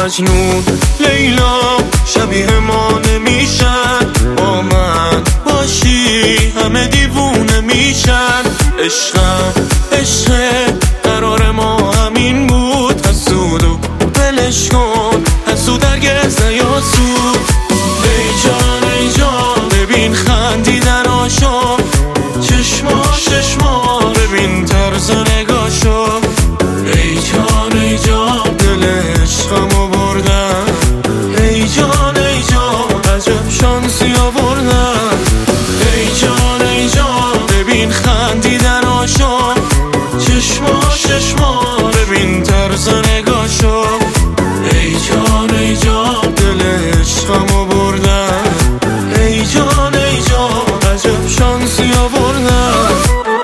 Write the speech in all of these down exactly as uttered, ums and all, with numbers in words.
مجنون لیلا شبیه ما نمیشن، با من باشی همه دیوونه میشن. عشقم عشق قرار ما همین بود، حسود و بلش کن، حسود هرگز نیاسود. ای جان ای جان ببین خندیدناشو، چشما چشما ببین طرز نگاشو. ای جان ای جان دل عشقمو بردن، ای جان ای جان عجب شانسی آوردن. ای جان ای جان ببین خندیدناشو، چشما چشما ببین طرز نگاشو. ای جان ای جان دل عشقمو بردن، ای جان ای جان عجب شانسی آوردن.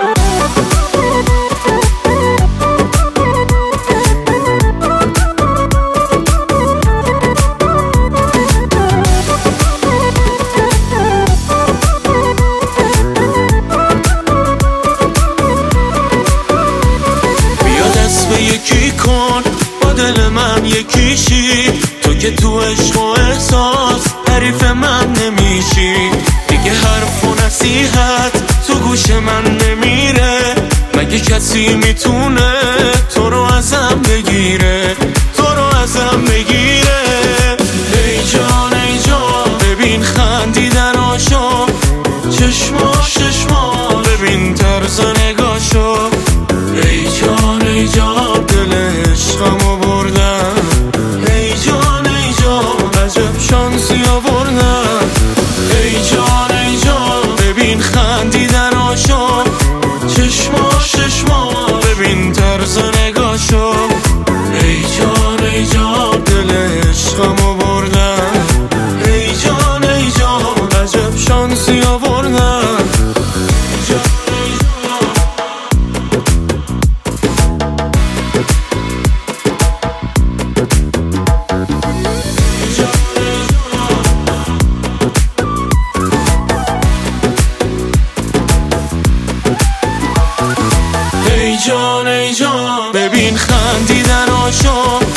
یکی کن با دل من یکیشی، تو که تو عشق و احساس حریف من نمیشی. دیگه حرف و نصیحت تو گوش من نمیره، مگه کسی میتونه تو رو ازم بگیره، تو رو ازم بگیره. ای جان ای جان ببین خندیدناشو، چشما چشما ببین طرز نگاشو. ای جان ای جان دل عشقمو بردن، ای جان ای جان عجب شانسی آوردن. ای جان ای جان ببین خندیدناشو، چشما چشما ببین طرز نگاشو. ای جان ای جان دل عشقمو بردن، ای جان ای جان عجب شانسی آوردن. ای جان ای جان ببین خندیدناشو،